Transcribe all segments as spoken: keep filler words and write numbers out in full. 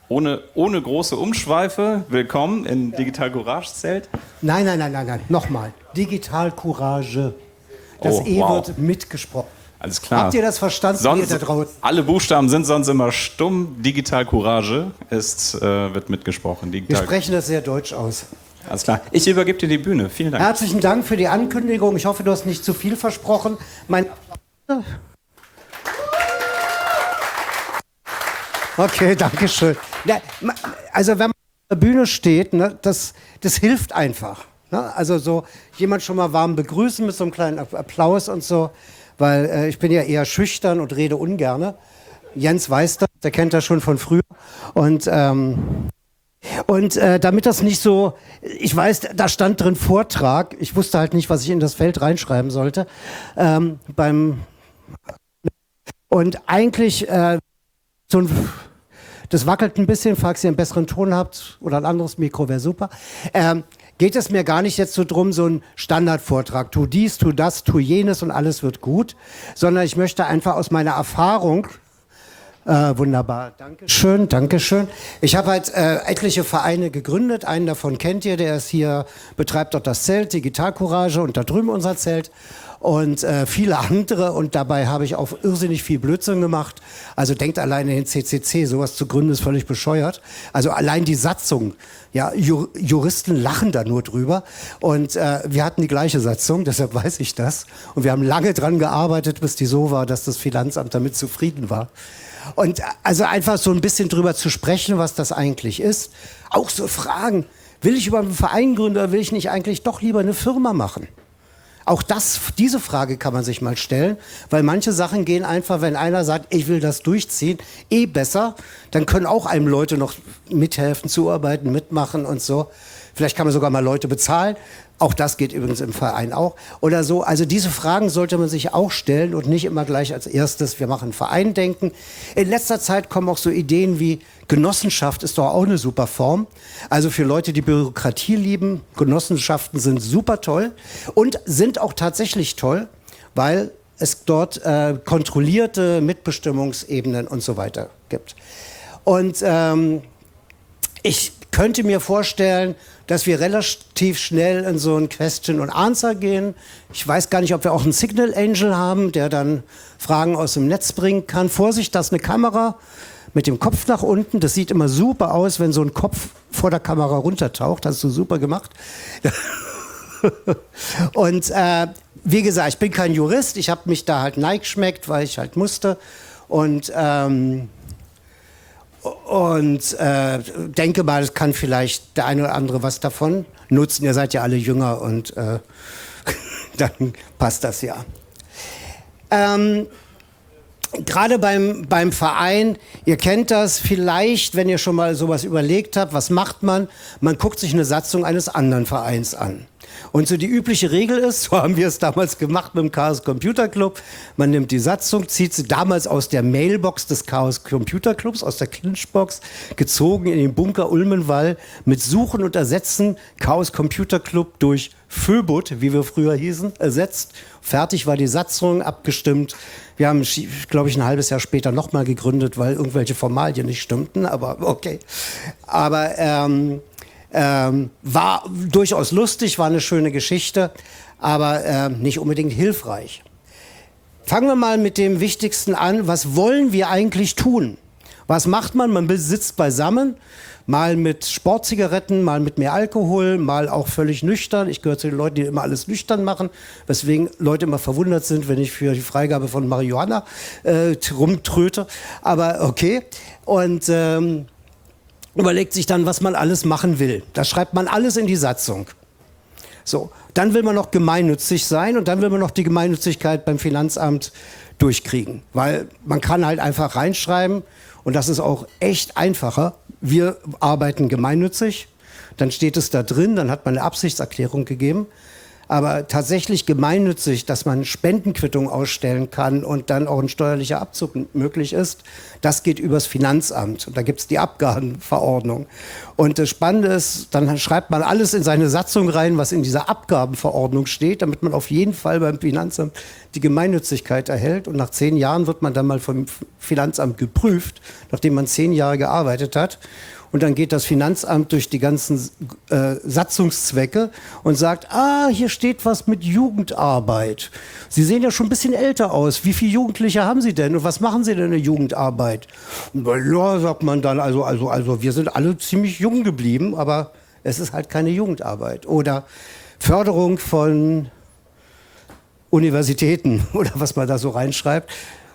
ohne, ohne große Umschweife, willkommen in Digital Courage Zelt. Nein, nein, nein, nein, nein, nochmal. Digital Courage. Das Oh, E wow. wird mitgesprochen. Alles klar. Habt ihr das verstanden, Sonst, ihr da draußen? alle Buchstaben sind sonst immer stumm. Digital Courage ist, äh, wird mitgesprochen. Wir Digital. sprechen das sehr deutsch aus. Alles klar. Ich übergebe dir die Bühne. Vielen Dank. Herzlichen Dank für die Ankündigung. Ich hoffe, du hast nicht zu viel versprochen. Mein Okay, danke schön. Ja, ma- also wenn man auf der Bühne steht, ne, das, das hilft einfach. Ne? Also so jemand schon mal warm begrüßen mit so einem kleinen Applaus und so, weil äh, ich bin ja eher schüchtern und rede ungerne. Jens weiß das, der kennt das schon von früher. Und ähm, Und äh, damit das nicht so, ich weiß, da stand drin Vortrag, ich wusste halt nicht, was ich in das Feld reinschreiben sollte. Ähm, beim und eigentlich, äh, so ein, das wackelt ein bisschen, falls ihr einen besseren Ton habt oder ein anderes Mikro wäre super. Ähm, geht es mir gar nicht jetzt so drum, so ein Standardvortrag, tu dies, tu das, tu jenes und alles wird gut, sondern ich möchte einfach aus meiner Erfahrung. Äh, wunderbar, danke schön, danke schön. Ich habe halt äh, etliche Vereine gegründet, einen davon kennt ihr, der ist hier, betreibt dort das Zelt, Digital Courage und da drüben unser Zelt und äh, viele andere und dabei habe ich auch irrsinnig viel Blödsinn gemacht. Also denkt alleine in C C C, sowas zu gründen ist völlig bescheuert. Also allein die Satzung, ja, Ju- Juristen lachen da nur drüber und äh, wir hatten die gleiche Satzung, deshalb weiß ich das und wir haben lange dran gearbeitet, bis die so war, dass das Finanzamt damit zufrieden war. Und also einfach so ein bisschen drüber zu sprechen, was das eigentlich ist. Auch so Fragen, will ich über einen Verein gründen oder will ich nicht eigentlich doch lieber eine Firma machen? Auch das, diese Frage kann man sich mal stellen, weil manche Sachen gehen einfach, wenn einer sagt, ich will das durchziehen, eh besser, dann können auch einem Leute noch mithelfen, zuarbeiten, mitmachen und so. Vielleicht kann man sogar mal Leute bezahlen. Auch das geht übrigens im Verein auch. Oder so. Also diese Fragen sollte man sich auch stellen und nicht immer gleich als erstes, wir machen einen Verein denken. In letzter Zeit kommen auch so Ideen wie Genossenschaft ist doch auch eine super Form. Also für Leute, die Bürokratie lieben, Genossenschaften sind super toll und sind auch tatsächlich toll, weil es dort äh, kontrollierte Mitbestimmungsebenen und so weiter gibt. Und ähm, ich könnte mir vorstellen, dass wir relativ schnell in so ein Question und Answer gehen. Ich weiß gar nicht, ob wir auch einen Signal Angel haben, der dann Fragen aus dem Netz bringen kann. Vorsicht, das ist eine Kamera mit dem Kopf nach unten. Das sieht immer super aus, wenn so ein Kopf vor der Kamera runtertaucht. Hast du super gemacht. Und äh, wie gesagt, ich bin kein Jurist. Ich habe mich da halt neigeschmeckt, weil ich halt musste. Und ähm, Und äh, denke mal, es kann vielleicht der eine oder andere was davon nutzen. Ihr seid ja alle jünger und äh, dann passt das ja. Ähm, Gerade beim, beim Verein, ihr kennt das vielleicht, wenn ihr schon mal sowas überlegt habt, was macht man? Man guckt sich eine Satzung eines anderen Vereins an. Und so die übliche Regel ist, so haben wir es damals gemacht mit dem Chaos Computer Club, man nimmt die Satzung, zieht sie damals aus der Mailbox des Chaos Computer Clubs, aus der Clinchbox, gezogen in den Bunker Ulmenwall, mit Suchen und Ersetzen Chaos Computer Club durch Föbut, wie wir früher hießen, ersetzt. Fertig war die Satzung, abgestimmt. Wir haben, glaube ich, ein halbes Jahr später nochmal gegründet, weil irgendwelche Formalien nicht stimmten, aber okay. Aber ähm, ähm, war durchaus lustig, war eine schöne Geschichte, aber ähm, nicht unbedingt hilfreich. Fangen wir mal mit dem Wichtigsten an. Was wollen wir eigentlich tun? Was macht man? Man sitzt beisammen, mal mit Sportzigaretten, mal mit mehr Alkohol, mal auch völlig nüchtern. Ich gehöre zu den Leuten, die immer alles nüchtern machen, weswegen Leute immer verwundert sind, wenn ich für die Freigabe von Marihuana äh, rumtröte. Aber okay. Und ähm, überlegt sich dann, was man alles machen will. Das schreibt man alles in die Satzung. So, dann will man noch gemeinnützig sein und dann will man noch die Gemeinnützigkeit beim Finanzamt durchkriegen. Weil man kann halt einfach reinschreiben, und das ist auch echt einfacher, wir arbeiten gemeinnützig, dann steht es da drin, dann hat man eine Absichtserklärung gegeben. Aber tatsächlich gemeinnützig, dass man Spendenquittung ausstellen kann und dann auch ein steuerlicher Abzug möglich ist, das geht übers Finanzamt. Und da gibt es die Abgabenverordnung. Und das Spannende ist, dann schreibt man alles in seine Satzung rein, was in dieser Abgabenverordnung steht, damit man auf jeden Fall beim Finanzamt die Gemeinnützigkeit erhält. Und nach zehn Jahren wird man dann mal vom Finanzamt geprüft, nachdem man zehn Jahre gearbeitet hat. Und dann geht das Finanzamt durch die ganzen äh, Satzungszwecke und sagt, ah, hier steht was mit Jugendarbeit. Sie sehen ja schon ein bisschen älter aus. Wie viele Jugendliche haben Sie denn? Und was machen Sie denn in der Jugendarbeit? Ja, sagt man dann, also, also, also wir sind alle ziemlich jung geblieben, aber es ist halt keine Jugendarbeit. Oder Förderung von Universitäten oder was man da so reinschreibt.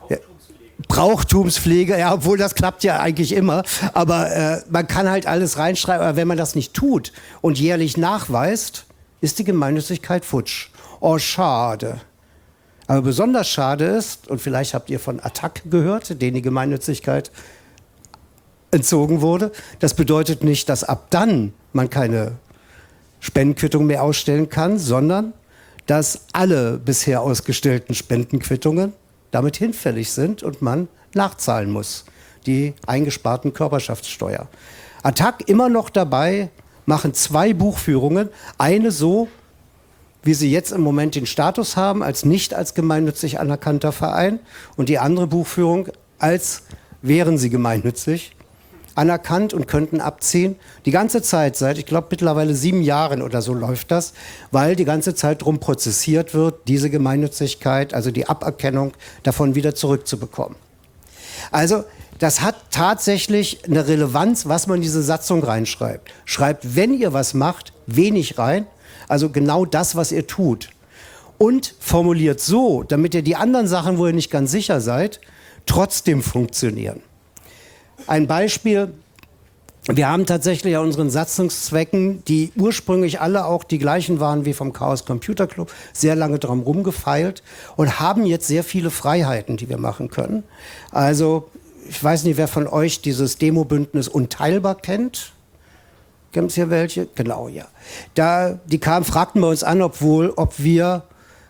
Brauchtumspflege, ja, obwohl das klappt ja eigentlich immer, aber äh, man kann halt alles reinschreiben, aber wenn man das nicht tut und jährlich nachweist, ist die Gemeinnützigkeit futsch. Oh, schade. Aber besonders schade ist, und vielleicht habt ihr von Attac gehört, denen die Gemeinnützigkeit entzogen wurde, das bedeutet nicht, dass ab dann man keine Spendenquittung mehr ausstellen kann, sondern dass alle bisher ausgestellten Spendenquittungen damit hinfällig sind und man nachzahlen muss, die eingesparten Körperschaftssteuer. Attac immer noch dabei, machen zwei Buchführungen, eine so, wie sie jetzt im Moment den Status haben, als nicht als gemeinnützig anerkannter Verein, und die andere Buchführung, als wären sie gemeinnützig anerkannt und könnten abziehen. Die ganze Zeit, seit ich glaube mittlerweile sieben Jahren oder so läuft das, weil die ganze Zeit drum prozessiert wird, diese Gemeinnützigkeit, also die Aberkennung davon wieder zurückzubekommen. Also das hat tatsächlich eine Relevanz, was man in diese Satzung reinschreibt. Schreibt, wenn ihr was macht, wenig rein, also genau das, was ihr tut. Und formuliert so, damit ihr die anderen Sachen, wo ihr nicht ganz sicher seid, trotzdem funktionieren. Ein Beispiel, wir haben tatsächlich an unseren Satzungszwecken, die ursprünglich alle auch die gleichen waren wie vom Chaos Computer Club, sehr lange dran rumgefeilt und haben jetzt sehr viele Freiheiten, die wir machen können. Also ich weiß nicht, wer von euch dieses Demobündnis Unteilbar kennt. Gibt es hier welche? Genau, ja. Da, die kamen, fragten bei uns an, obwohl, ob wir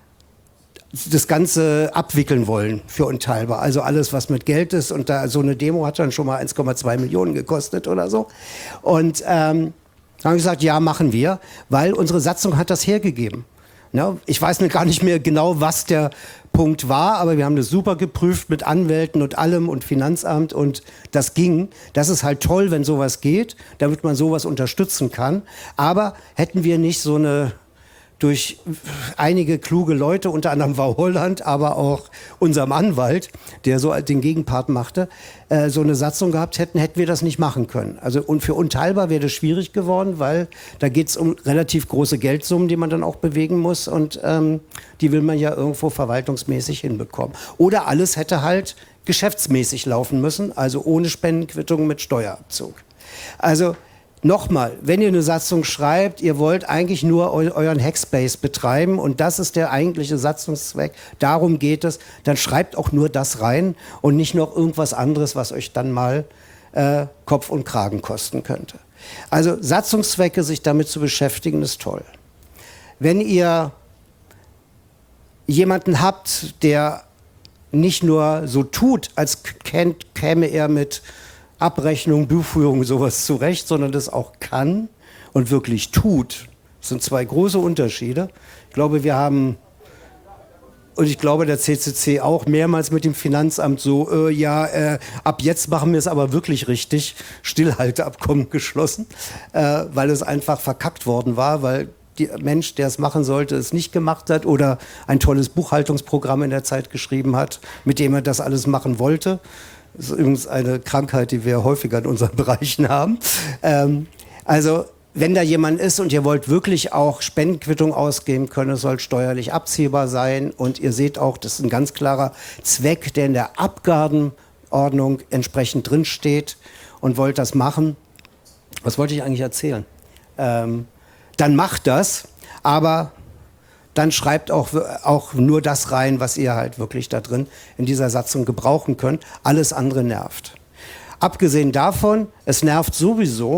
das Ganze abwickeln wollen für Unteilbar. Also alles, was mit Geld ist. Und da so eine Demo hat dann schon mal eins Komma zwei Millionen gekostet oder so. Und ähm, haben gesagt, ja, machen wir, weil unsere Satzung hat das hergegeben. Ne? Ich weiß gar nicht mehr genau, was der Punkt war, aber wir haben das super geprüft mit Anwälten und allem und Finanzamt und das ging. Das ist halt toll, wenn sowas geht, damit man sowas unterstützen kann. Aber hätten wir nicht so eine durch einige kluge Leute, unter anderem Frau Holland, aber auch unserem Anwalt, der so den Gegenpart machte, äh, so eine Satzung gehabt hätten, hätten wir das nicht machen können. Also und für Unteilbar wäre das schwierig geworden, weil da geht es um relativ große Geldsummen, die man dann auch bewegen muss und ähm, die will man ja irgendwo verwaltungsmäßig hinbekommen. Oder alles hätte halt geschäftsmäßig laufen müssen, also ohne Spendenquittung mit Steuerabzug. Also nochmal, wenn ihr eine Satzung schreibt, ihr wollt eigentlich nur eu euren Hackspace betreiben und das ist der eigentliche Satzungszweck, darum geht es, dann schreibt auch nur das rein und nicht noch irgendwas anderes, was euch dann mal äh, Kopf und Kragen kosten könnte. Also Satzungszwecke, sich damit zu beschäftigen, ist toll. Wenn ihr jemanden habt, der nicht nur so tut, als kennt, käme er mit Abrechnung, Buchführung, sowas zurecht, sondern das auch kann und wirklich tut. Das sind zwei große Unterschiede. Ich glaube, wir haben, und ich glaube, der C C C auch mehrmals mit dem Finanzamt so, äh, ja, äh, ab jetzt machen wir es aber wirklich richtig, Stillhalteabkommen geschlossen, äh, weil es einfach verkackt worden war, weil der Mensch, der es machen sollte, es nicht gemacht hat oder ein tolles Buchhaltungsprogramm in der Zeit geschrieben hat, mit dem er das alles machen wollte. Das ist übrigens eine Krankheit, die wir häufiger in unseren Bereichen haben. Ähm, also wenn da jemand ist und ihr wollt wirklich auch Spendenquittung ausgeben können, es soll steuerlich abziehbar sein und ihr seht auch, das ist ein ganz klarer Zweck, der in der Abgabenordnung entsprechend drinsteht und wollt das machen. Was wollte ich eigentlich erzählen? Ähm, dann macht das, aber dann schreibt auch, auch nur das rein, was ihr halt wirklich da drin in dieser Satzung gebrauchen könnt. Alles andere nervt. Abgesehen davon, es nervt sowieso,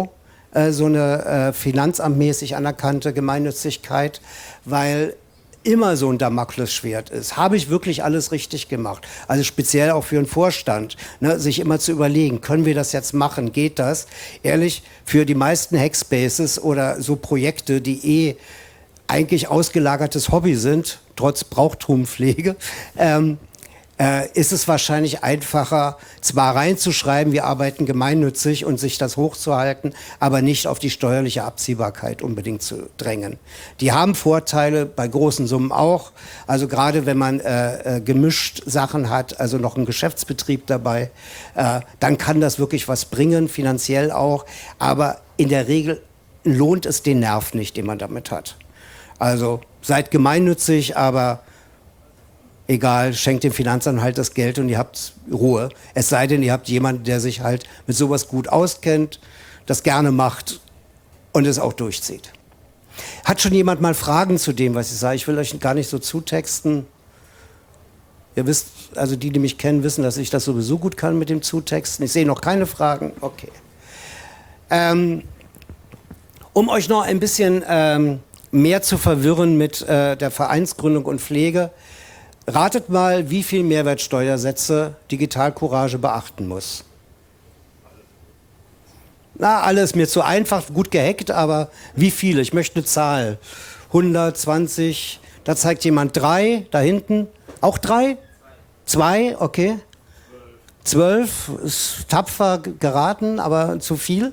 äh, so eine äh, finanzamtmäßig anerkannte Gemeinnützigkeit, weil immer so ein Damoklesschwert ist. Habe ich wirklich alles richtig gemacht? Also speziell auch für einen Vorstand, ne, sich immer zu überlegen, können wir das jetzt machen? Geht das? Ehrlich, für die meisten Hackspaces oder so Projekte, die eh eigentlich ausgelagertes Hobby sind, trotz Brauchtumpflege, ähm, äh, ist es wahrscheinlich einfacher, zwar reinzuschreiben, wir arbeiten gemeinnützig und sich das hochzuhalten, aber nicht auf die steuerliche Abziehbarkeit unbedingt zu drängen. Die haben Vorteile, bei großen Summen auch. Also gerade wenn man äh, äh, gemischt Sachen hat, also noch einen Geschäftsbetrieb dabei, äh, dann kann das wirklich was bringen, finanziell auch. Aber in der Regel lohnt es den Nerv nicht, den man damit hat. Also seid gemeinnützig, aber egal, schenkt dem Finanzamt halt das Geld und ihr habt Ruhe. Es sei denn, ihr habt jemanden, der sich halt mit sowas gut auskennt, das gerne macht und es auch durchzieht. Hat schon jemand mal Fragen zu dem, was ich sage? Ich will euch gar nicht so zutexten. Ihr wisst, also die, die mich kennen, wissen, dass ich das sowieso gut kann mit dem Zutexten. Ich sehe noch keine Fragen. Okay. Ähm, um euch noch ein bisschen ähm, mehr zu verwirren mit äh, der Vereinsgründung und Pflege, ratet mal, wie viel Mehrwertsteuersätze Digital Courage beachten muss. Na, alles mir zu einfach, gut gehackt, aber wie viele? Ich möchte eine Zahl. hundert, zwanzig, da zeigt jemand drei, da hinten. Auch drei? Zwei, okay. Zwölf, ist tapfer geraten, aber zu viel.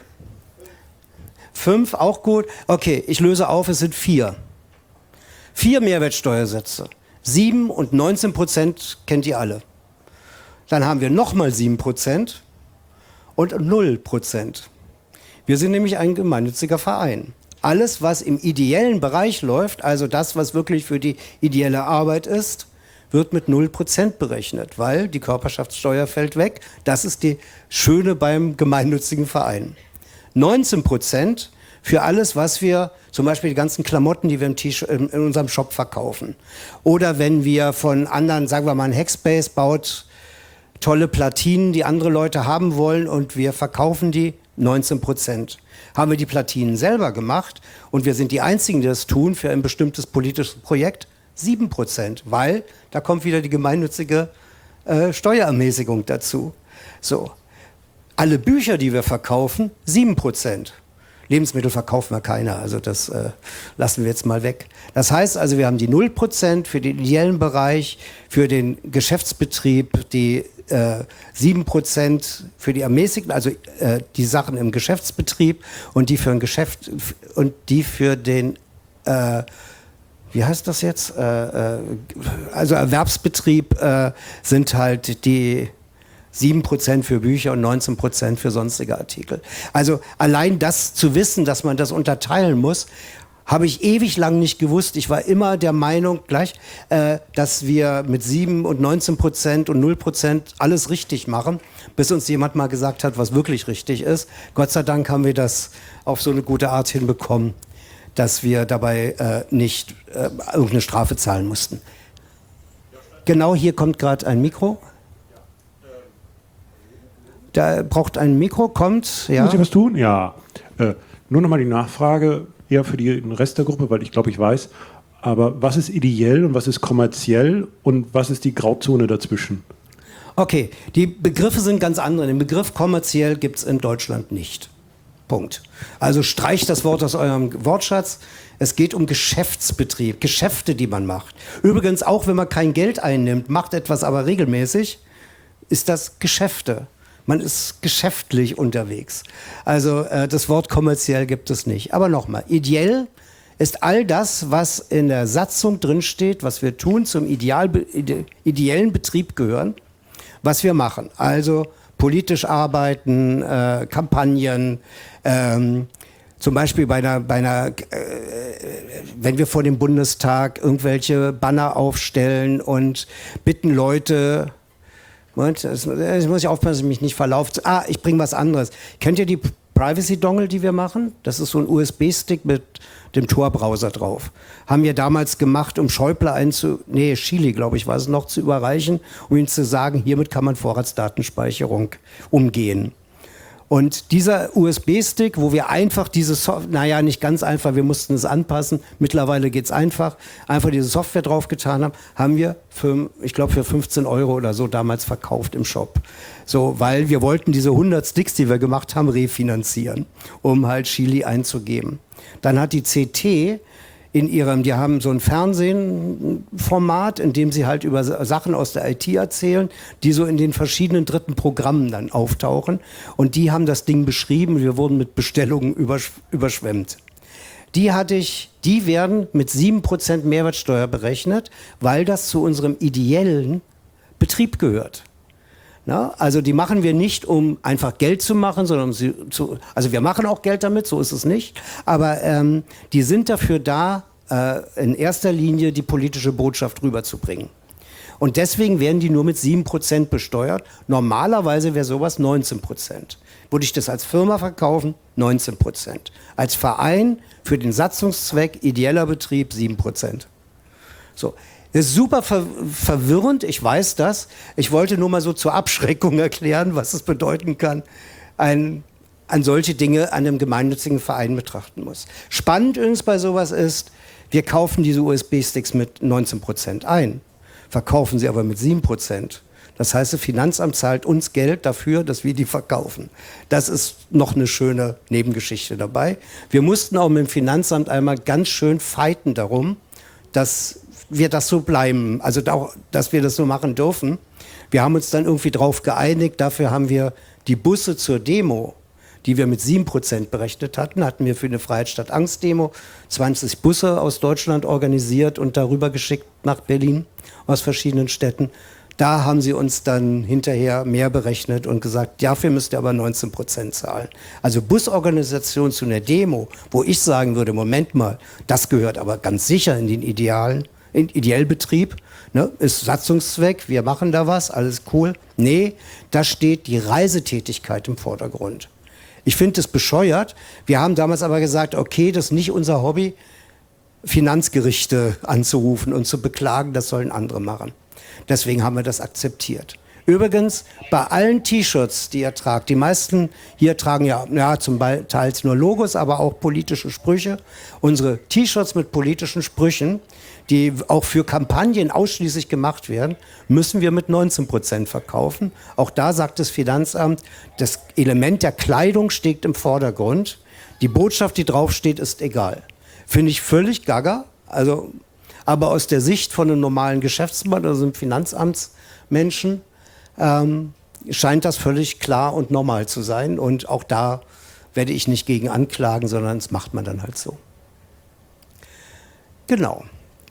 Fünf, auch gut. Okay, ich löse auf, es sind vier. Vier Mehrwertsteuersätze. Sieben und neunzehn Prozent kennt ihr alle. Dann haben wir nochmal sieben Prozent und null Prozent. Wir sind nämlich ein gemeinnütziger Verein. Alles, was im ideellen Bereich läuft, also das, was wirklich für die ideelle Arbeit ist, wird mit null Prozent berechnet, weil die Körperschaftssteuer fällt weg. Das ist die Schöne beim gemeinnützigen Verein. neunzehn Prozent für alles, was wir, zum Beispiel die ganzen Klamotten, die wir im T-Shirt, in unserem Shop verkaufen. Oder wenn wir von anderen, sagen wir mal, ein Hackspace baut tolle Platinen, die andere Leute haben wollen und wir verkaufen die, neunzehn Prozent. Haben wir die Platinen selber gemacht und wir sind die Einzigen, die das tun für ein bestimmtes politisches Projekt, sieben Prozent, weil da kommt wieder die gemeinnützige äh, Steuerermäßigung dazu. So. Alle Bücher, die wir verkaufen, sieben Prozent. Lebensmittel verkaufen wir keiner, also das äh, lassen wir jetzt mal weg. Das heißt also, wir haben die null Prozent für den ideellen Bereich, für den Geschäftsbetrieb, die äh, sieben Prozent für die ermäßigten, also äh, die Sachen im Geschäftsbetrieb und die für ein Geschäft und die für den, äh, wie heißt das jetzt? Äh, äh, also Erwerbsbetrieb äh, sind halt die sieben Prozent für Bücher und neunzehn Prozent für sonstige Artikel. Also allein das zu wissen, dass man das unterteilen muss, habe ich ewig lang nicht gewusst. Ich war immer der Meinung gleich, äh, dass wir mit sieben und neunzehn Prozent und null Prozent alles richtig machen, bis uns jemand mal gesagt hat, was wirklich richtig ist. Gott sei Dank haben wir das auf so eine gute Art hinbekommen, dass wir dabei äh, nicht äh, irgendeine Strafe zahlen mussten. Genau hier kommt gerade ein Mikro. Da braucht ein Mikro, kommt, ja. Muss ich was tun? Ja. Äh, nur nochmal die Nachfrage, eher für die, den Rest der Gruppe, weil ich glaube, ich weiß. Aber was ist ideell und was ist kommerziell und was ist die Grauzone dazwischen? Okay, die Begriffe sind ganz andere. Den Begriff kommerziell gibt es in Deutschland nicht. Punkt. Also streicht das Wort aus eurem Wortschatz. Es geht um Geschäftsbetrieb, Geschäfte, die man macht. Übrigens, auch wenn man kein Geld einnimmt, macht etwas aber regelmäßig, ist das Geschäfte. Man ist geschäftlich unterwegs. Also äh, das Wort kommerziell gibt es nicht. Aber nochmal, ideell ist all das, was in der Satzung drinsteht, was wir tun, zum Ideal, ide, ideellen Betrieb gehören, was wir machen. Also politisch arbeiten, äh, Kampagnen, ähm, zum Beispiel bei einer, bei einer äh, wenn wir vor dem Bundestag irgendwelche Banner aufstellen und bitten Leute... Moment, das, das muss ich aufpassen, dass ich mich nicht verlaufe. Ah, ich bringe was anderes. Kennt ihr die Privacy-Dongle, die wir machen? Das ist so ein U S B-Stick mit dem Tor-Browser drauf. Haben wir damals gemacht, um Schäuble einzu... Nee, Chile, glaube ich, war es noch, zu überreichen, um ihm zu sagen, hiermit kann man Vorratsdatenspeicherung umgehen. Und dieser U S B-Stick, wo wir einfach diese Software, naja, nicht ganz einfach, wir mussten es anpassen, mittlerweile geht's einfach, einfach diese Software draufgetan haben, haben wir für, ich glaube, für fünfzehn Euro oder so damals verkauft im Shop. So, weil wir wollten diese hundert Sticks, die wir gemacht haben, refinanzieren, um halt Chili einzugeben. Dann hat die C T in ihrem, die haben so ein Fernsehformat, in dem sie halt über Sachen aus der I T erzählen, die so in den verschiedenen dritten Programmen dann auftauchen. Und die haben das Ding beschrieben, wir wurden mit Bestellungen übersch überschwemmt. Die hatte ich, die werden mit sieben Prozent Mehrwertsteuer berechnet, weil das zu unserem ideellen Betrieb gehört. Na, also die machen wir nicht, um einfach Geld zu machen, sondern um sie zu, also wir machen auch Geld damit, so ist es nicht, aber ähm, die sind dafür da, äh, in erster Linie die politische Botschaft rüberzubringen. Und deswegen werden die nur mit sieben Prozent besteuert. Normalerweise wäre sowas neunzehn Prozent. Würde ich das als Firma verkaufen, neunzehn Prozent. Als Verein für den Satzungszweck, ideeller Betrieb, sieben Prozent. So. Das ist super ver verwirrend, ich weiß das. Ich wollte nur mal so zur Abschreckung erklären, was es bedeuten kann, ein, an solche Dinge an einem gemeinnützigen Verein betrachten muss. Spannend übrigens bei sowas ist, wir kaufen diese U S B-Sticks mit neunzehn Prozent ein, verkaufen sie aber mit sieben Prozent. Das heißt, das Finanzamt zahlt uns Geld dafür, dass wir die verkaufen. Das ist noch eine schöne Nebengeschichte dabei. Wir mussten auch mit dem Finanzamt einmal ganz schön fighten darum, dass wir das so bleiben, also da, dass wir das so machen dürfen. Wir haben uns dann irgendwie drauf geeinigt, dafür haben wir die Busse zur Demo, die wir mit sieben Prozent berechnet hatten, hatten wir für eine Freiheit statt Angst Demo zwanzig Busse aus Deutschland organisiert und darüber geschickt nach Berlin aus verschiedenen Städten. Da haben sie uns dann hinterher mehr berechnet und gesagt, dafür müsst ihr aber neunzehn Prozent zahlen. Also Busorganisation zu einer Demo, wo ich sagen würde, Moment mal, das gehört aber ganz sicher in den Idealen, in Ideellbetrieb, ne, ist Satzungszweck, wir machen da was, alles cool. Nee, da steht die Reisetätigkeit im Vordergrund. Ich finde das bescheuert. Wir haben damals aber gesagt, okay, das ist nicht unser Hobby, Finanzgerichte anzurufen und zu beklagen, das sollen andere machen. Deswegen haben wir das akzeptiert. Übrigens, bei allen T-Shirts, die ihr tragt, die meisten hier tragen ja, ja zum Teil nur Logos, aber auch politische Sprüche. Unsere T-Shirts mit politischen Sprüchen, die auch für Kampagnen ausschließlich gemacht werden, müssen wir mit neunzehn Prozent verkaufen. Auch da sagt das Finanzamt, das Element der Kleidung steht im Vordergrund. Die Botschaft, die draufsteht, ist egal. Finde ich völlig gaga. Also, aber aus der Sicht von einem normalen Geschäftsmann, also einem Finanzamtsmenschen, ähm, scheint das völlig klar und normal zu sein. Und auch da werde ich nicht gegen anklagen, sondern das macht man dann halt so. Genau.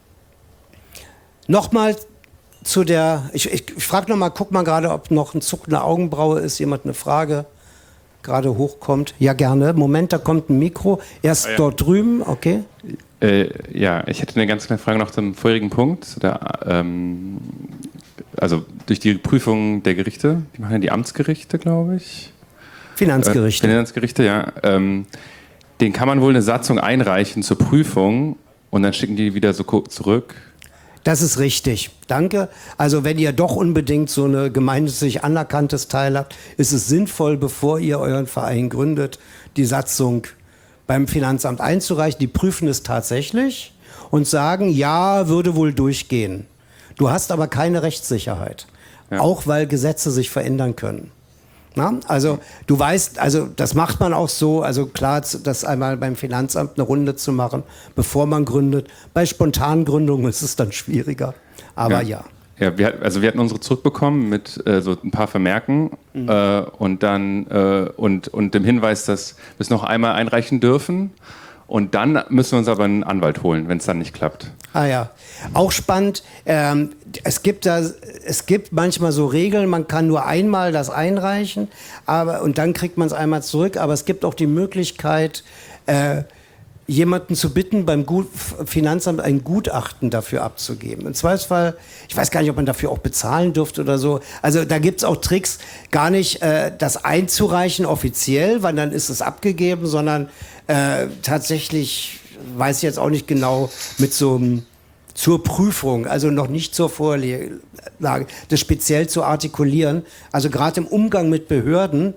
Nochmal zu der, ich, ich, ich frage nochmal, guck mal gerade, ob noch ein Zuck eine Augenbraue ist, jemand eine Frage gerade hochkommt. Ja, gerne. Moment, da kommt ein Mikro. Erst ah, ja. Dort drüben, okay. Äh, ja, ich hätte eine ganz kleine Frage noch zum vorherigen Punkt. Der, ähm, also durch die Prüfung der Gerichte, die machen ja die Amtsgerichte, glaube ich. Finanzgerichte. Äh, Finanzgerichte, ja. Ähm, den kann man wohl eine Satzung einreichen zur Prüfung und dann schicken die wieder so zurück. Das ist richtig. Danke. Also wenn ihr doch unbedingt so eine gemeinnützig anerkanntes Teil habt, ist es sinnvoll, bevor ihr euren Verein gründet, die Satzung beim Finanzamt einzureichen. Die prüfen es tatsächlich und sagen, ja, würde wohl durchgehen. Du hast aber keine Rechtssicherheit. Ja. Auch weil Gesetze sich verändern können. Na? Also du weißt, also das macht man auch so, also klar, das einmal beim Finanzamt eine Runde zu machen, bevor man gründet. Bei Spontangründungen ist es dann schwieriger, aber ja. Ja, ja wir, also wir hatten unsere zurückbekommen mit äh, so ein paar Vermerken mhm. äh, und dann äh, und, und dem Hinweis, dass wir es noch einmal einreichen dürfen. Und dann müssen wir uns aber einen Anwalt holen, wenn es dann nicht klappt. Ah ja, auch spannend. Ähm, es gibt da, es gibt manchmal so Regeln, man kann nur einmal das einreichen, aber und dann kriegt man es einmal zurück. Aber es gibt auch die Möglichkeit, äh, jemanden zu bitten, beim Gut Finanzamt ein Gutachten dafür abzugeben. Im Zweifelsfall, ich weiß gar nicht, ob man dafür auch bezahlen dürfte oder so. Also da gibt es auch Tricks, gar nicht äh, das einzureichen offiziell, weil dann ist es abgegeben, sondern äh, tatsächlich, weiß ich jetzt auch nicht genau, mit so einem zur Prüfung, also noch nicht zur Vorlage, das speziell zu artikulieren. Also gerade im Umgang mit Behörden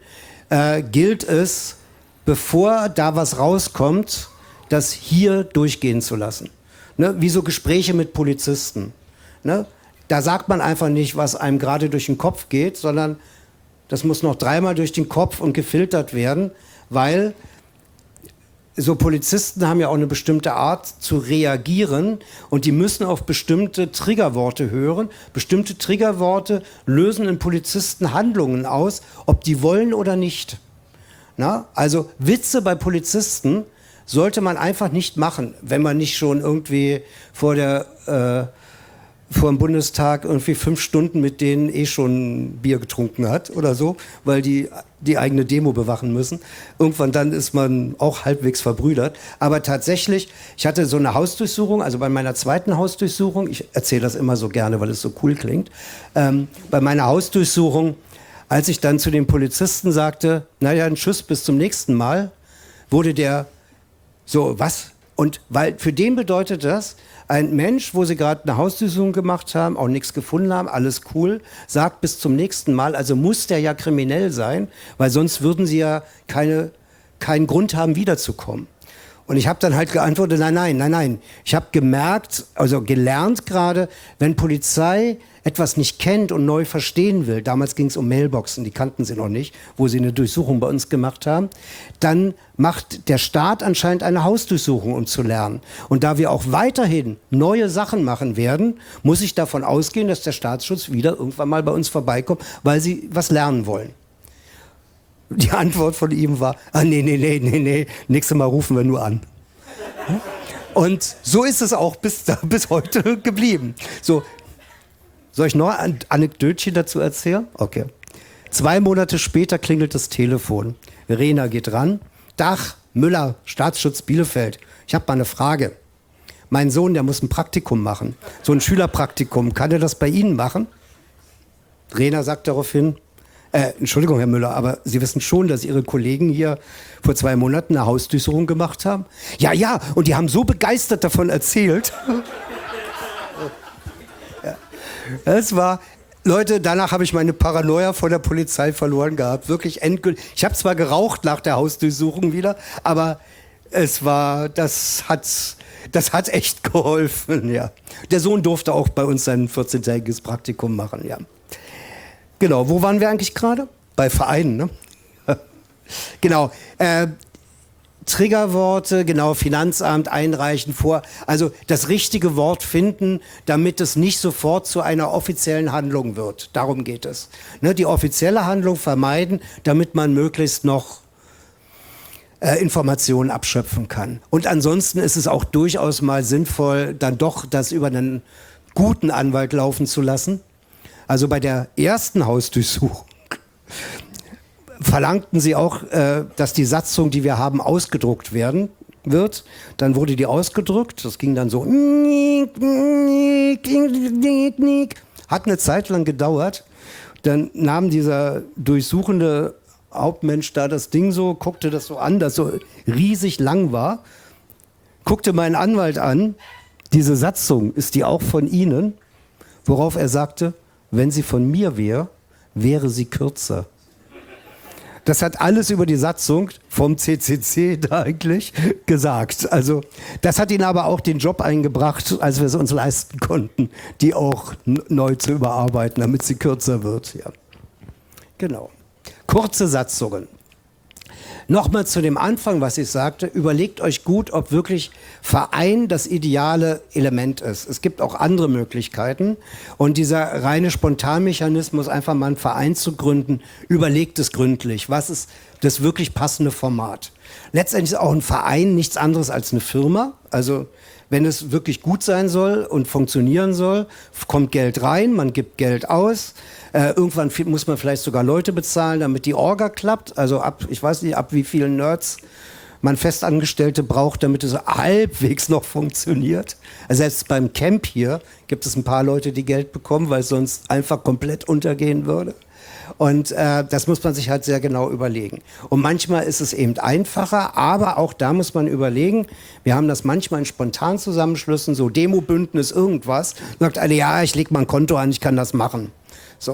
äh, gilt es, bevor da was rauskommt, das hier durchgehen zu lassen. Ne? Wie so Gespräche mit Polizisten. Ne? Da sagt man einfach nicht, was einem gerade durch den Kopf geht, sondern das muss noch dreimal durch den Kopf und gefiltert werden, weil so Polizisten haben ja auch eine bestimmte Art zu reagieren und die müssen auf bestimmte Triggerworte hören. Bestimmte Triggerworte lösen in Polizisten Handlungen aus, ob die wollen oder nicht. Na? Also Witze bei Polizisten sollte man einfach nicht machen, wenn man nicht schon irgendwie vor der äh, vor dem Bundestag irgendwie fünf Stunden mit denen eh schon Bier getrunken hat oder so, weil die die eigene Demo bewachen müssen. Irgendwann dann ist man auch halbwegs verbrüdert. Aber tatsächlich, ich hatte so eine Hausdurchsuchung, also bei meiner zweiten Hausdurchsuchung, ich erzähle das immer so gerne, weil es so cool klingt, ähm, bei meiner Hausdurchsuchung, als ich dann zu den Polizisten sagte, naja, ein Tschüss, bis zum nächsten Mal, wurde der so, was? Und weil für den bedeutet das, ein Mensch, wo sie gerade eine Hausdurchsuchung gemacht haben, auch nichts gefunden haben, alles cool, sagt bis zum nächsten Mal, also muss der ja kriminell sein, weil sonst würden sie ja keine, keinen Grund haben, wiederzukommen. Und ich habe dann halt geantwortet, nein, nein, nein, nein. Ich habe gemerkt, also gelernt gerade, wenn Polizei etwas nicht kennt und neu verstehen will, damals ging es um Mailboxen, die kannten sie noch nicht, wo sie eine Durchsuchung bei uns gemacht haben, dann macht der Staat anscheinend eine Hausdurchsuchung, um zu lernen. Und da wir auch weiterhin neue Sachen machen werden, muss ich davon ausgehen, dass der Staatsschutz wieder irgendwann mal bei uns vorbeikommt, weil sie was lernen wollen. Die Antwort von ihm war, ah nee, nee, nee, nee, nee, nächstes Mal rufen wir nur an. Und so ist es auch bis, bis heute geblieben. So, soll ich noch ein Anekdötchen dazu erzählen? Okay. Zwei Monate später klingelt das Telefon. Verena geht ran. Dach, Müller, Staatsschutz Bielefeld. Ich habe mal eine Frage. Mein Sohn, der muss ein Praktikum machen. So ein Schülerpraktikum. Kann er das bei Ihnen machen? Verena sagt daraufhin, äh, Entschuldigung, Herr Müller, aber Sie wissen schon, dass Ihre Kollegen hier vor zwei Monaten eine Hausdurchsuchung gemacht haben? Ja, ja, und die haben so begeistert davon erzählt. Ja. Es war, Leute, danach habe ich meine Paranoia vor der Polizei verloren gehabt. Wirklich endgültig. Ich habe zwar geraucht nach der Hausdurchsuchung wieder, aber es war, das hat, das hat echt geholfen, ja. Der Sohn durfte auch bei uns sein vierzehntägiges Praktikum machen, ja. Genau, wo waren wir eigentlich gerade? Bei Vereinen, ne? Genau. Äh, Triggerworte, genau, Finanzamt einreichen vor. Also das richtige Wort finden, damit es nicht sofort zu einer offiziellen Handlung wird. Darum geht es. Ne, die offizielle Handlung vermeiden, damit man möglichst noch äh, Informationen abschöpfen kann. Und ansonsten ist es auch durchaus mal sinnvoll, dann doch das über einen guten Anwalt laufen zu lassen. Also bei der ersten Hausdurchsuchung verlangten sie auch, äh, dass die Satzung, die wir haben, ausgedruckt werden wird. Dann wurde die ausgedruckt. Das ging dann so. Hat eine Zeit lang gedauert. Dann nahm dieser durchsuchende Hauptmensch da das Ding so, guckte das so an, das so riesig lang war, guckte meinen Anwalt an. Diese Satzung, ist die auch von Ihnen? Worauf er sagte, wenn sie von mir wäre, wäre sie kürzer. Das hat alles über die Satzung vom C C C da eigentlich gesagt. Also das hat ihnen aber auch den Job eingebracht, als wir es uns leisten konnten, die auch n- neu zu überarbeiten, damit sie kürzer wird. Ja. Genau. Kurze Satzungen. Nochmal zu dem Anfang, was ich sagte, überlegt euch gut, ob wirklich Verein das ideale Element ist. Es gibt auch andere Möglichkeiten und dieser reine Spontanmechanismus, einfach mal einen Verein zu gründen, überlegt es gründlich. Was ist das wirklich passende Format? Letztendlich ist auch ein Verein nichts anderes als eine Firma. Also wenn es wirklich gut sein soll und funktionieren soll, kommt Geld rein, man gibt Geld aus. Äh, irgendwann muss man vielleicht sogar Leute bezahlen, damit die Orga klappt. Also ab, ich weiß nicht, ab wie vielen Nerds man Festangestellte braucht, damit es halbwegs noch funktioniert. Also selbst beim Camp hier gibt es ein paar Leute, die Geld bekommen, weil es sonst einfach komplett untergehen würde. Und äh, das muss man sich halt sehr genau überlegen. Und manchmal ist es eben einfacher, aber auch da muss man überlegen, wir haben das manchmal in Spontanzusammenschlüssen, so Demobündnis, irgendwas, sagt alle, ja, ich lege mal ein Konto an, ich kann das machen. So.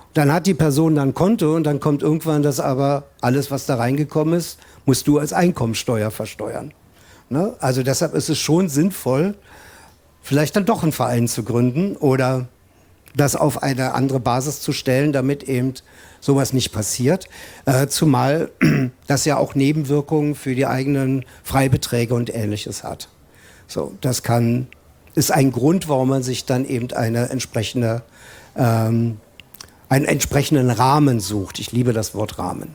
Dann hat die Person dann Konto und dann kommt irgendwann das aber, alles was da reingekommen ist, musst du als Einkommensteuer versteuern. Ne? Also deshalb ist es schon sinnvoll, vielleicht dann doch einen Verein zu gründen oder das auf eine andere Basis zu stellen, damit eben sowas nicht passiert. Äh, zumal das ja auch Nebenwirkungen für die eigenen Freibeträge und Ähnliches hat. So, das kann, ist ein Grund, warum man sich dann eben eine entsprechende, ähm, einen entsprechenden Rahmen sucht. Ich liebe das Wort Rahmen.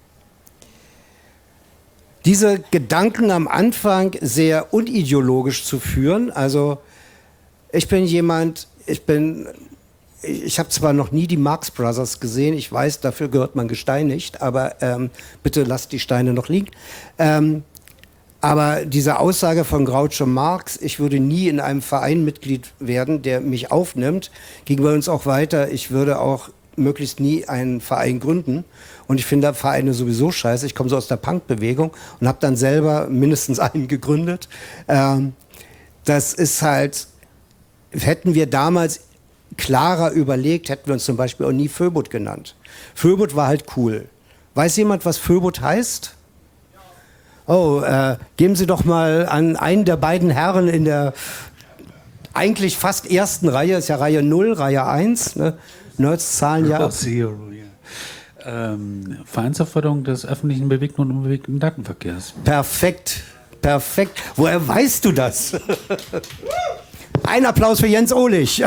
Diese Gedanken am Anfang sehr unideologisch zu führen, also ich bin jemand, ich bin, ich habe zwar noch nie die Marx Brothers gesehen, ich weiß, dafür gehört man gesteinigt, aber ähm, bitte lasst die Steine noch liegen. Ähm, aber diese Aussage von Groucho Marx, ich würde nie in einem Verein Mitglied werden, der mich aufnimmt, ging bei uns auch weiter, ich würde auch möglichst nie einen Verein gründen. Und ich finde Vereine sowieso scheiße. Ich komme so aus der Punk-Bewegung und habe dann selber mindestens einen gegründet. Ähm, das ist halt, hätten wir damals klarer überlegt, hätten wir uns zum Beispiel auch nie Föbot genannt. Föbot war halt cool. Weiß jemand, was Föbot heißt? Oh, äh, geben Sie doch mal an einen der beiden Herren in der eigentlich fast ersten Reihe, ist ja Reihe null, Reihe eins, ne? Nerds zahlen ja. Zero, ja. Ähm, Vereinsaufforderung des öffentlichen bewegten und unbewegten Datenverkehrs. Perfekt, perfekt. Woher weißt du das? Ein Applaus für Jens Ohlich.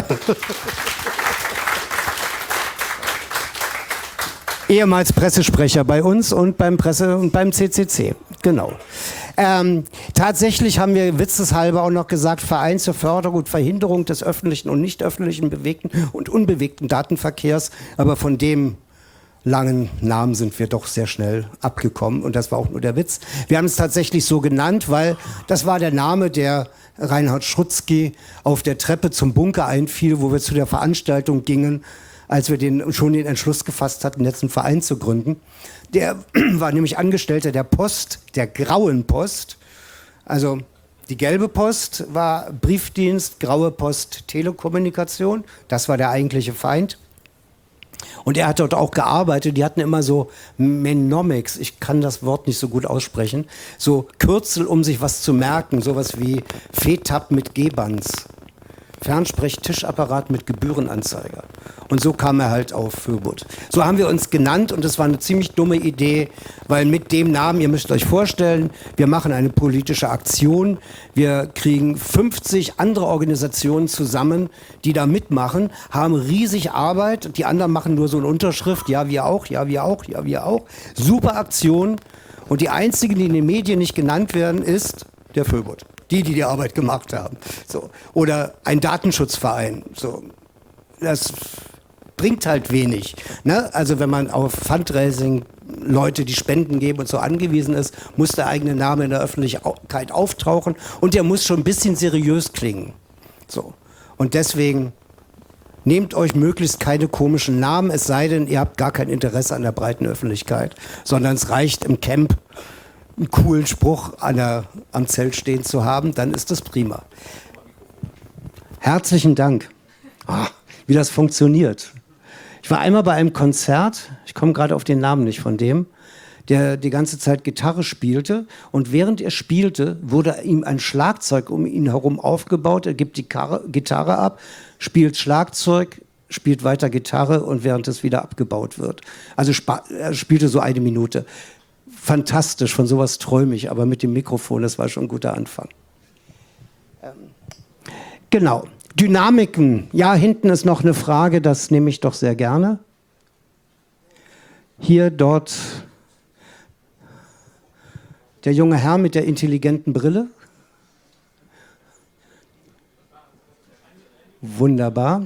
Ehemals Pressesprecher bei uns und beim Presse und beim C C C. Genau. Ähm, tatsächlich haben wir witzeshalber auch noch gesagt, Verein zur Förderung und Verhinderung des öffentlichen und nicht öffentlichen bewegten und unbewegten Datenverkehrs. Aber von dem langen Namen sind wir doch sehr schnell abgekommen. Und das war auch nur der Witz. Wir haben es tatsächlich so genannt, weil das war der Name, der Reinhard Schrutzky auf der Treppe zum Bunker einfiel, wo wir zu der Veranstaltung gingen, als wir den, schon den Entschluss gefasst hatten, jetzt einen Verein zu gründen. Der war nämlich Angestellter der Post, der Grauen Post. Also die gelbe Post war Briefdienst, graue Post Telekommunikation. Das war der eigentliche Feind. Und er hat dort auch gearbeitet. Die hatten immer so Menomics, ich kann das Wort nicht so gut aussprechen, so Kürzel, um sich was zu merken. Sowas wie F E T A B mit G-Bands. Fernsprech-Tischapparat mit Gebührenanzeiger. Und so kam er halt auf Föbot. So haben wir uns genannt und das war eine ziemlich dumme Idee, weil mit dem Namen, ihr müsst euch vorstellen, wir machen eine politische Aktion, wir kriegen fünfzig andere Organisationen zusammen, die da mitmachen, haben riesig Arbeit, die anderen machen nur so eine Unterschrift, ja wir auch, ja wir auch, ja wir auch. Super Aktion und die einzigen, die in den Medien nicht genannt werden, ist der Föbot. Die, die die Arbeit gemacht haben. So. Oder ein Datenschutzverein. So. Das bringt halt wenig. Ne? Also wenn man auf Fundraising Leute, die Spenden geben und so angewiesen ist, muss der eigene Name in der Öffentlichkeit auftauchen und der muss schon ein bisschen seriös klingen. So. Und deswegen nehmt euch möglichst keine komischen Namen, es sei denn, ihr habt gar kein Interesse an der breiten Öffentlichkeit, sondern es reicht im Camp einen coolen Spruch an der, am Zelt stehen zu haben, dann ist das prima. Herzlichen Dank. Ah, wie das funktioniert. Ich war einmal bei einem Konzert, ich komme gerade auf den Namen nicht von dem, der die ganze Zeit Gitarre spielte und während er spielte, wurde ihm ein Schlagzeug um ihn herum aufgebaut. Er gibt die Karre, Gitarre ab, spielt Schlagzeug, spielt weiter Gitarre und während es wieder abgebaut wird. Also er spielte so eine Minute. Fantastisch, von sowas träume ich, aber mit dem Mikrofon, das war schon ein guter Anfang. Ähm, genau, Dynamiken. Ja, hinten ist noch eine Frage, das nehme ich doch sehr gerne. Hier, dort, der junge Herr mit der intelligenten Brille. Wunderbar.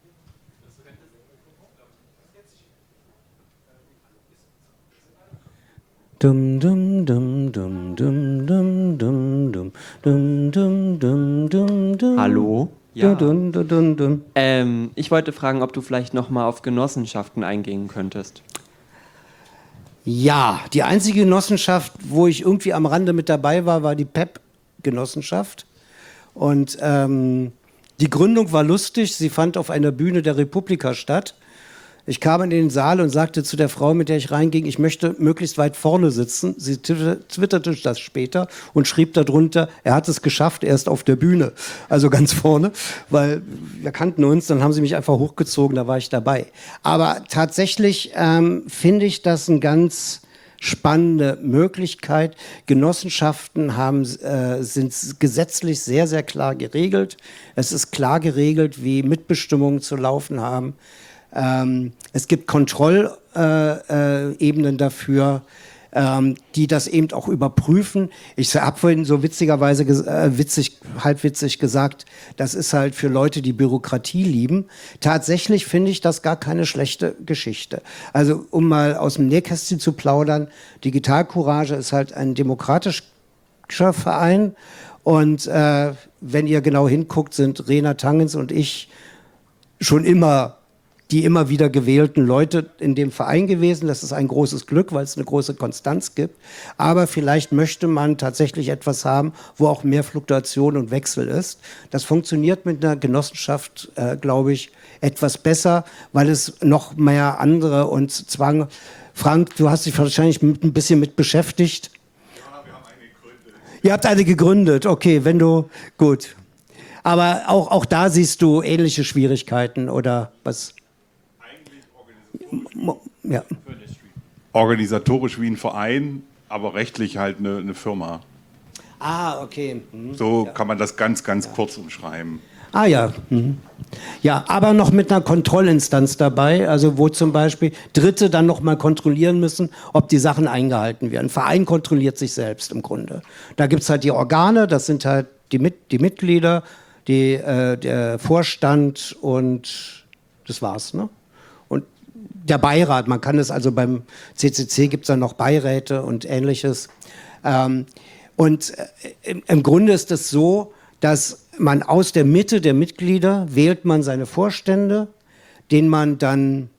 Dum, dum, dum, dum, dum, dum, dum, dum, dum, dum, dum, dum, dum. Hallo? Ja. Dum, dum, dum, dum. Ähm, ich wollte fragen, ob du vielleicht nochmal auf Genossenschaften eingehen könntest. Ja, die einzige Genossenschaft, wo ich irgendwie am Rande mit dabei war, war die P E P-Genossenschaft. Und ähm, die Gründung war lustig, sie fand auf einer Bühne der Republika statt. Ich kam in den Saal und sagte zu der Frau, mit der ich reinging, ich möchte möglichst weit vorne sitzen. Sie twitterte das später und schrieb darunter, er hat es geschafft, er ist auf der Bühne. Also ganz vorne, weil wir kannten uns, dann haben sie mich einfach hochgezogen, da war ich dabei. Aber tatsächlich ähm, finde ich das ein ganz spannende Möglichkeit. Genossenschaften haben, äh, sind gesetzlich sehr, sehr klar geregelt. Es ist klar geregelt, wie Mitbestimmungen zu laufen haben. Ähm, es gibt Kontrollebenen äh, äh, dafür, ähm, die das eben auch überprüfen. Ich habe vorhin so witzigerweise, äh, witzig, halbwitzig gesagt, das ist halt für Leute, die Bürokratie lieben. Tatsächlich finde ich das gar keine schlechte Geschichte. Also um mal aus dem Nähkästchen zu plaudern, Digital Courage ist halt ein demokratischer Verein und äh, wenn ihr genau hinguckt, sind Rena Tangens und ich schon immer die immer wieder gewählten Leute in dem Verein gewesen. Das ist ein großes Glück, weil es eine große Konstanz gibt. Aber vielleicht möchte man tatsächlich etwas haben, wo auch mehr Fluktuation und Wechsel ist. Das funktioniert mit einer Genossenschaft, äh, glaube ich, etwas besser, weil es noch mehr andere und Zwang. Frank, du hast dich wahrscheinlich mit, ein bisschen mit beschäftigt. Ja, wir haben eine gegründet. Ihr habt eine gegründet, okay, wenn du, gut. Aber auch, auch da siehst du ähnliche Schwierigkeiten oder was? Ja. Organisatorisch wie ein Verein, aber rechtlich halt eine, eine Firma. Ah, okay. Mhm. So ja. kann man das ganz, ganz ja. kurz umschreiben. Ah ja. Mhm. Ja, aber noch mit einer Kontrollinstanz dabei, also wo zum Beispiel Dritte dann noch mal kontrollieren müssen, ob die Sachen eingehalten werden. Ein Verein kontrolliert sich selbst im Grunde. Da gibt es halt die Organe, das sind halt die, Mit die Mitglieder, die, äh, der Vorstand und das war's, ne? Der Beirat, man kann es also beim C C C gibt es dann noch Beiräte und Ähnliches. Ähm, und äh, im, im Grunde ist es so, dass man aus der Mitte der Mitglieder wählt man seine Vorstände, denen man dann,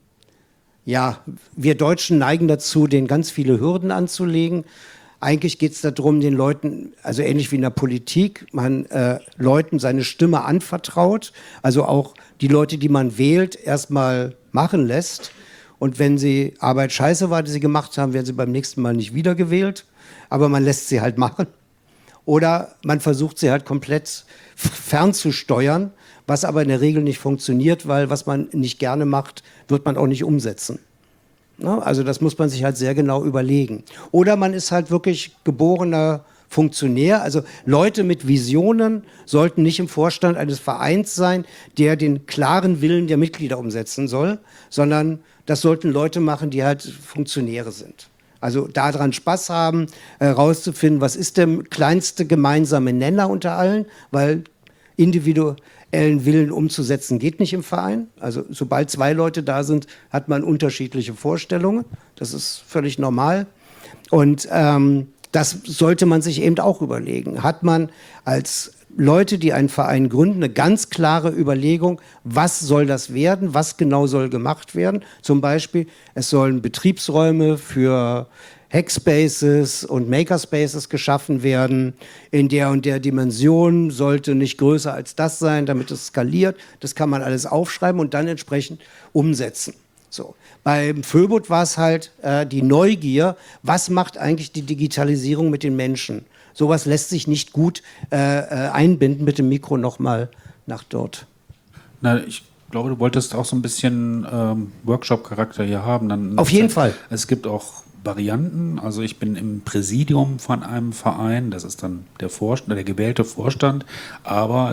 ja, wir Deutschen neigen dazu, denen ganz viele Hürden anzulegen. Eigentlich geht es darum, den Leuten, also ähnlich wie in der Politik, man äh, Leuten seine Stimme anvertraut, also auch die Leute, die man wählt, erstmal machen lässt. Und wenn sie Arbeit scheiße war, die sie gemacht haben, werden sie beim nächsten Mal nicht wiedergewählt. Aber man lässt sie halt machen. Oder man versucht sie halt komplett fernzusteuern, was aber in der Regel nicht funktioniert, weil was man nicht gerne macht, wird man auch nicht umsetzen. Na, also das muss man sich halt sehr genau überlegen. Oder man ist halt wirklich geborener Funktionär. Also Leute mit Visionen sollten nicht im Vorstand eines Vereins sein, der den klaren Willen der Mitglieder umsetzen soll, sondern das sollten Leute machen, die halt Funktionäre sind. Also daran Spaß haben, herauszufinden, was ist der kleinste gemeinsame Nenner unter allen, weil individuellen Willen umzusetzen geht nicht im Verein. Also sobald zwei Leute da sind, hat man unterschiedliche Vorstellungen. Das ist völlig normal. Und ähm, das sollte man sich eben auch überlegen. Hat man als Leute, die einen Verein gründen, eine ganz klare Überlegung, was soll das werden, was genau soll gemacht werden. Zum Beispiel, es sollen Betriebsräume für Hackspaces und Makerspaces geschaffen werden. In der und der Dimension sollte nicht größer als das sein, damit es skaliert. Das kann man alles aufschreiben und dann entsprechend umsetzen. So. Beim Föbot war es halt äh, die Neugier, was macht eigentlich die Digitalisierung mit den Menschen? Sowas lässt sich nicht gut äh, einbinden. Mit dem Mikro nochmal nach dort. Na, ich glaube, du wolltest auch so ein bisschen ähm, Workshop-Charakter hier haben. Dann, Auf jeden Fall. Es gibt auch Varianten. Also ich bin im Präsidium von einem Verein. Das ist dann der Vorstand, der gewählte Vorstand. Aber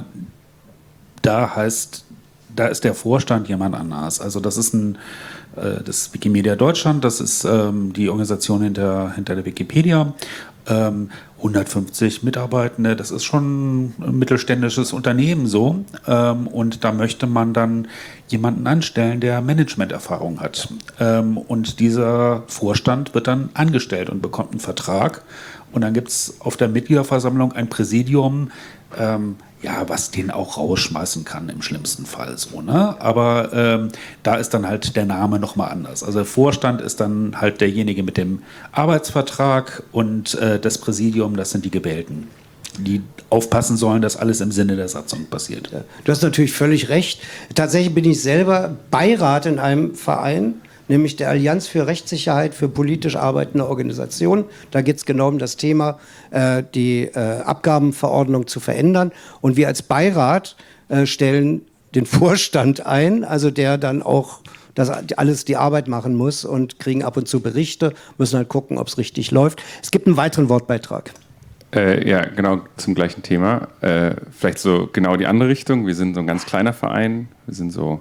da heißt, da ist der Vorstand jemand anders. Also das ist ein äh, das Wikimedia Deutschland. Das ist ähm, die Organisation hinter hinter der Wikipedia. Ähm, hundertfünfzig Mitarbeitende, das ist schon ein mittelständisches Unternehmen so. Ähm, und da möchte man dann jemanden anstellen, der Managementerfahrung hat. Ähm, und dieser Vorstand wird dann angestellt und bekommt einen Vertrag. Und dann gibt es auf der Mitgliederversammlung ein Präsidium, ähm, ja, was den auch rausschmeißen kann im schlimmsten Fall so, ne? Aber ähm, da ist dann halt der Name nochmal anders. Also der Vorstand ist dann halt derjenige mit dem Arbeitsvertrag und äh, das Präsidium, das sind die Gewählten. die aufpassen sollen, dass alles im Sinne der Satzung passiert. Du hast natürlich völlig recht. Tatsächlich bin ich selber Beirat in einem Verein, nämlich der Allianz für Rechtssicherheit für politisch arbeitende Organisationen. Da geht es genau um das Thema, äh, die äh, Abgabenverordnung zu verändern. Und wir als Beirat äh, stellen den Vorstand ein, also der dann auch das alles die Arbeit machen muss und kriegen ab und zu Berichte, müssen halt gucken, ob es richtig läuft. Es gibt einen weiteren Wortbeitrag. Äh, ja, genau zum gleichen Thema. Äh, vielleicht so genau die andere Richtung. Wir sind so ein ganz kleiner Verein. Wir sind so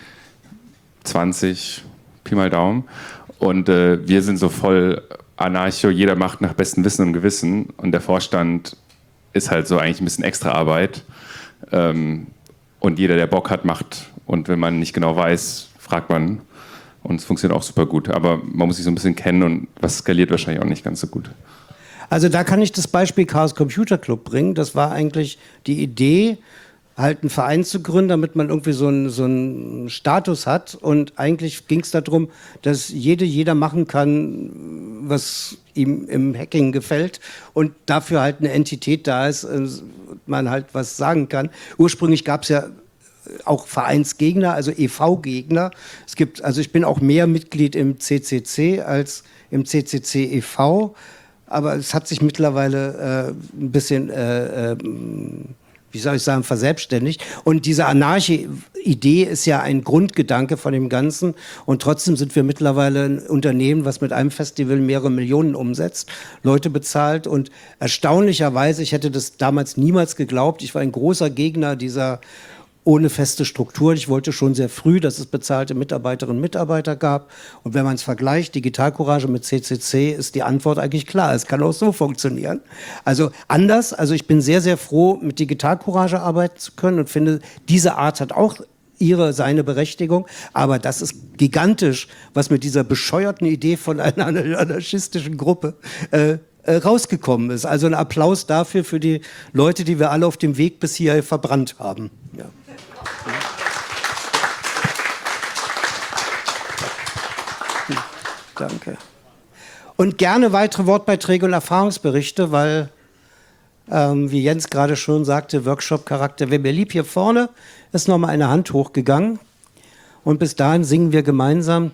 zwanzig, Pi mal Daumen. Und äh, wir sind so voll Anarcho. Jeder macht nach bestem Wissen und Gewissen. Und der Vorstand ist halt so eigentlich ein bisschen extra Arbeit. Ähm, und jeder, der Bock hat, macht. Und wenn man nicht genau weiß, fragt man. Und es funktioniert auch super gut. Aber man muss sich so ein bisschen kennen und was skaliert wahrscheinlich auch nicht ganz so gut. Also da kann ich das Beispiel Chaos Computer Club bringen. Das war eigentlich die Idee, halt einen Verein zu gründen, damit man irgendwie so einen, so einen Status hat. Und eigentlich ging es darum, dass jede, jeder machen kann, was ihm im Hacking gefällt. Und dafür halt eine Entität da ist, man halt was sagen kann. Ursprünglich gab es ja auch Vereinsgegner, also E V-Gegner. Es gibt, also ich bin auch mehr Mitglied im C C C als im C C C E V. Aber es hat sich mittlerweile äh, ein bisschen, äh, äh, wie soll ich sagen, verselbstständigt. Und diese Anarchie-Idee ist ja ein Grundgedanke von dem Ganzen. Und trotzdem sind wir mittlerweile ein Unternehmen, was mit einem Festival mehrere Millionen umsetzt, Leute bezahlt. Und erstaunlicherweise, ich hätte das damals niemals geglaubt, ich war ein großer Gegner dieser ohne feste Struktur. Ich wollte schon sehr früh, dass es bezahlte Mitarbeiterinnen und Mitarbeiter gab. Und wenn man es vergleicht, Digital Courage mit C C C, ist die Antwort eigentlich klar. Es kann auch so funktionieren. Also anders, also ich bin sehr, sehr froh, mit Digital Courage arbeiten zu können und finde, diese Art hat auch ihre, seine Berechtigung. Aber das ist gigantisch, was mit dieser bescheuerten Idee von einer anarchistischen Gruppe äh, äh, rausgekommen ist. Also ein Applaus dafür für die Leute, die wir alle auf dem Weg bis hier verbrannt haben. Ja. Danke. Und gerne weitere Wortbeiträge und Erfahrungsberichte, weil, ähm, wie Jens gerade schon sagte, Workshop-Charakter. Wer mir lieb, hier vorne ist nochmal eine Hand hochgegangen. Und bis dahin singen wir gemeinsam.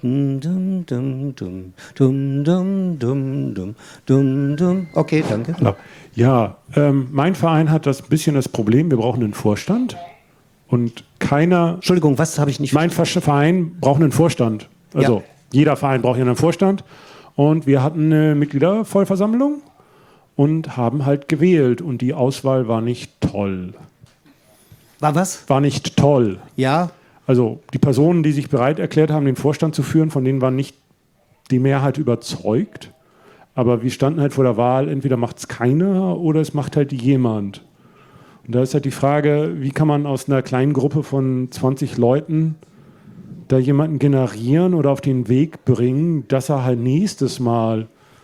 Okay, danke. Ja, ähm, mein Verein hat das bisschen das Problem, wir brauchen einen Vorstand. Und keiner... Entschuldigung, was habe ich nicht Mein Verein braucht einen Vorstand. Also ja. Jeder Verein braucht ja einen Vorstand. Und wir hatten eine Mitgliedervollversammlung und haben halt gewählt. Und die Auswahl war nicht toll. War was? War nicht toll. Ja. Also die Personen, die sich bereit erklärt haben, den Vorstand zu führen, von denen war nicht die Mehrheit überzeugt. Aber wir standen halt vor der Wahl, entweder macht es keiner oder es macht halt jemand. Und da ist halt die Frage, wie kann man aus einer kleinen Gruppe von zwanzig Leuten da jemanden generieren oder auf den Weg bringen, dass er halt nächstes Mal,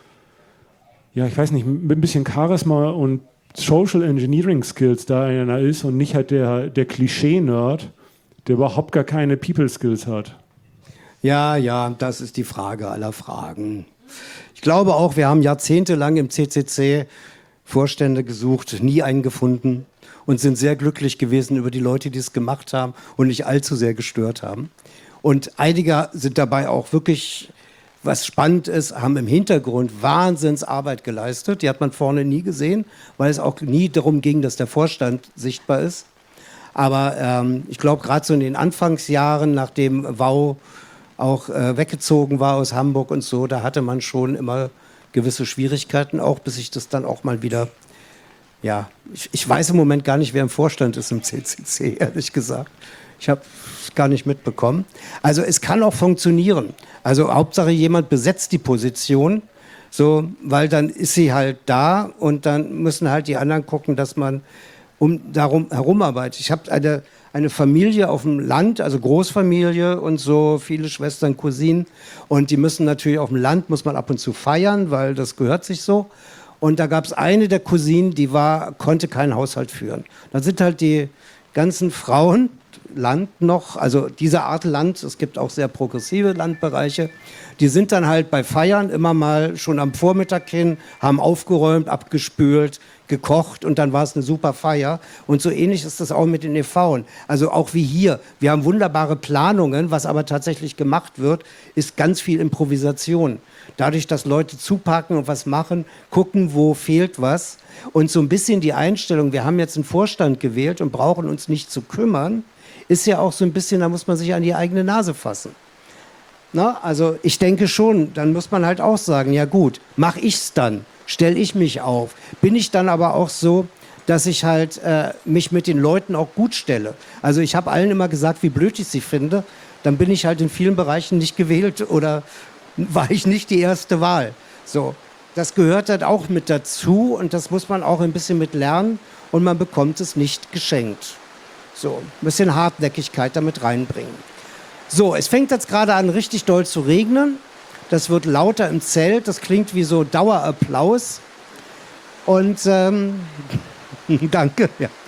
ja, ich weiß nicht, mit ein bisschen Charisma und Social Engineering Skills da einer ist und nicht halt der, der Klischee-Nerd, der überhaupt gar keine People Skills hat. Ja, ja, das ist die Frage aller Fragen. Ich glaube auch, wir haben jahrzehntelang im C C C Vorstände gesucht, nie einen gefunden und sind sehr glücklich gewesen über die Leute, die es gemacht haben und nicht allzu sehr gestört haben. Und einige sind dabei auch wirklich, was spannend ist, haben im Hintergrund Wahnsinnsarbeit geleistet. Die hat man vorne nie gesehen, weil es auch nie darum ging, dass der Vorstand sichtbar ist. Aber ähm, ich glaube, gerade so in den Anfangsjahren, nachdem W A U auch äh, weggezogen war aus Hamburg und so, da hatte man schon immer gewisse Schwierigkeiten, auch bis ich das dann auch mal wieder, ja, ich, ich weiß im Moment gar nicht, wer im Vorstand ist im C C C, ehrlich gesagt. Ich habe es gar nicht mitbekommen. Also es kann auch funktionieren. Also Hauptsache jemand besetzt die Position, so, weil dann ist sie halt da und dann müssen halt die anderen gucken, dass man um darum herumarbeitet. Ich habe eine, eine Familie auf dem Land, also Großfamilie und so, viele Schwestern, Cousinen. Und die müssen natürlich auf dem Land, muss man ab und zu feiern, weil das gehört sich so. Und da gab es eine der Cousinen, die war, konnte keinen Haushalt führen. Dann sind halt die ganzen Frauen, Land noch, also diese Art Land, es gibt auch sehr progressive Landbereiche, die sind dann halt bei Feiern immer mal schon am Vormittag hin, haben aufgeräumt, abgespült, gekocht und dann war es eine super Feier. Und so ähnlich ist das auch mit den E Vs. Also auch wie hier. Wir haben wunderbare Planungen, was aber tatsächlich gemacht wird, ist ganz viel Improvisation. Dadurch, dass Leute zupacken und was machen, gucken, wo fehlt was. Und so ein bisschen die Einstellung, wir haben jetzt einen Vorstand gewählt und brauchen uns nicht zu kümmern, ist ja auch so ein bisschen, da muss man sich an die eigene Nase fassen. Na, also ich denke schon, dann muss man halt auch sagen, ja gut, mache ich's dann, stelle ich mich auf. Bin ich dann aber auch so, dass ich halt äh, mich mit den Leuten auch gut stelle. Also ich habe allen immer gesagt, wie blöd ich sie finde, dann bin ich halt in vielen Bereichen nicht gewählt oder war ich nicht die erste Wahl. So, das gehört halt auch mit dazu und das muss man auch ein bisschen mit lernen und man bekommt es nicht geschenkt. So, ein bisschen Hartnäckigkeit damit reinbringen. So, es fängt jetzt gerade an, richtig doll zu regnen. Das wird lauter im Zelt. Das klingt wie so Dauerapplaus. Und ähm, danke. Ja.